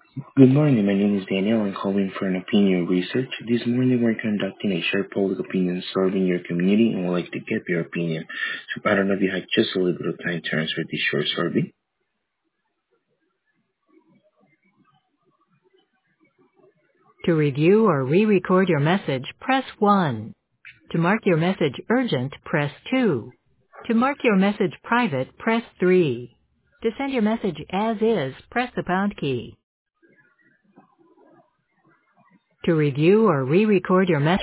Good morning. My name is Daniel. I'm calling for an opinion research. This morning we're conducting a share public opinion survey in your community and would like to get your opinion. So I don't know if you had just a little bit of time to answer this short survey. To review or re-record your message, press 1. To mark your message urgent, press 2. To mark your message private, press 3. To send your message as is, press the pound key. To review or re-record your message,